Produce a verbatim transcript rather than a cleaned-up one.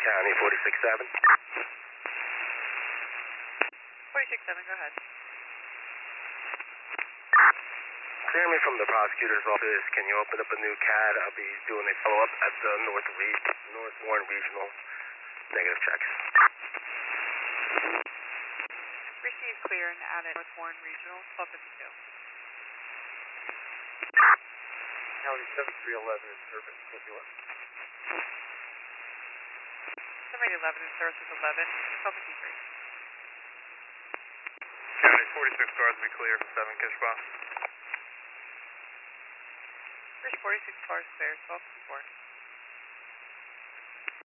County forty-six seven. forty-six seven, go ahead. Clear me from the prosecutor's office. Can you open up a new C A D? I'll be doing a follow-up at the North, Re- North Warren Regional. Negative checks. Receive clear and add it North Warren Regional, twelve fifty-two. County seven three eleven in service. Copy what? seven eleven in service is eleven, twelve fifty-three. County forty-six cars will be clear from seven Kishba. Bridge forty-six cars clear, twelve fifty-four.